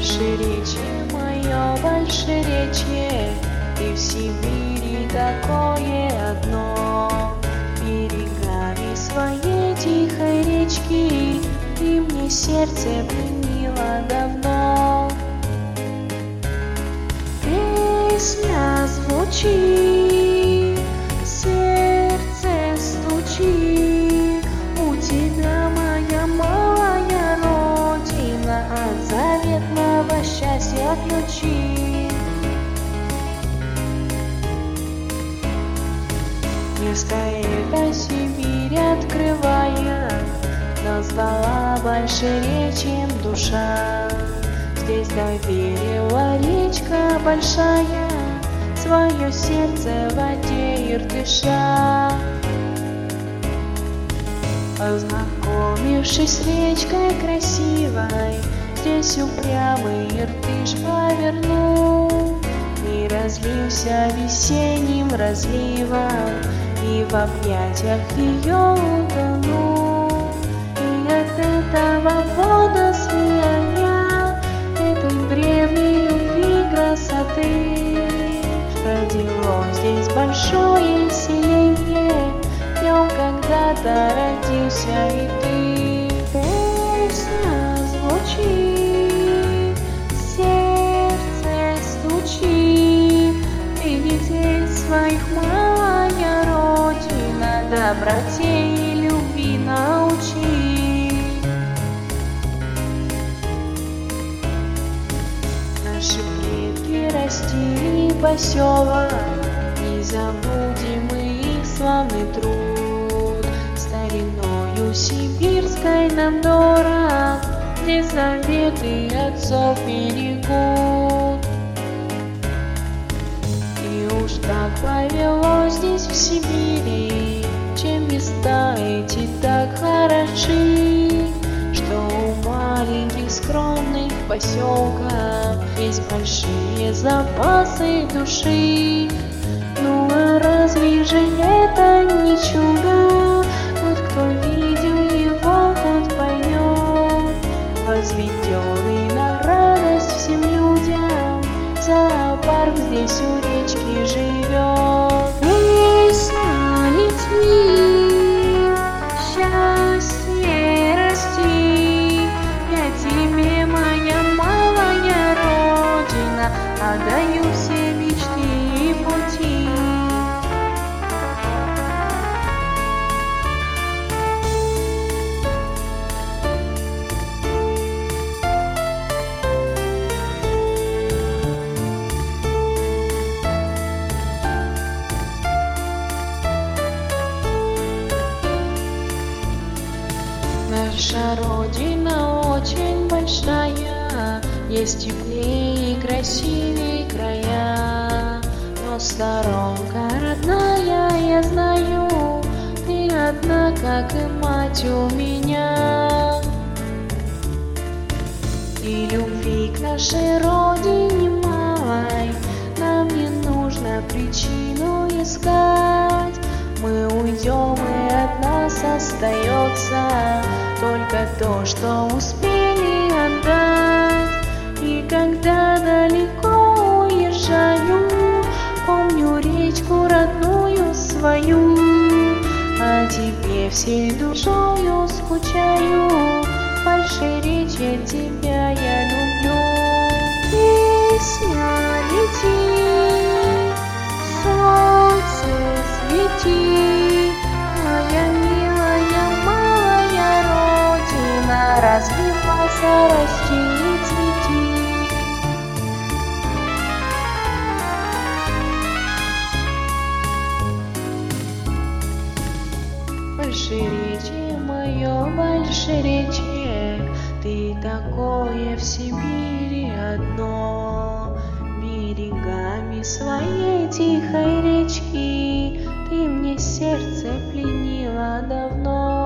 Большеречье, мое большеречье, ты в Сибири такое одно. Берегами своей тихой речки ты мне сердце пленила давно. Песня звучит, сердце стучит, у тебя моя малая родина от заветного счастья ключи. Низкая эта Сибирь открывая, назвала большеречьем душа. Здесь доверила речка большая свое сердце в воде Иртыша. Познакомившись с речкой красивой, здесь упрямый Иртыш повернул и разлился весенним разливом, и в объятиях ее утонул. И от этого водослияния, этой древней любви красоты, родилось здесь большое селение, в нем когда-то родился и ты. Песня звучит, сердце стучит, и детей своих малая родина доброте и любви научи. Наши предки растили поселок, не забудем мы их славный труд. Стариною сибирской нам дорог, здесь заветы отцов берегут. И уж так повелось здесь в Сибири, чем места эти так хороши, что у маленьких скромных поселков есть большие запасы души. Ну а разве же это не чудо? Тот, кто видел его, тот поймет. Возведенный на радость всем людям, зоопарк здесь у речки живет. Песня летит, счастье расти, я тебе, моя малая родина, отдаю все мечты и пути. Наша родина очень большая, есть теплее и красивее края, но сторонка родная, я знаю, ты одна, как и мать у меня. И любви к нашей родине малой нам не нужно причину искать. Мы уйдем, и от нас остается только то, что успели отдать. И когда далеко уезжаю, помню речку родную свою, а тебе всей душою скучаю. Большеречье, тебя я люблю. Песня летит, солнце светит, моя милая малая родина, развивайся, расти и цвети. Большеречье, мое большеречье, ты такое в Сибири одно. Берегами своей тихой речки ты мне сердце пленила давно.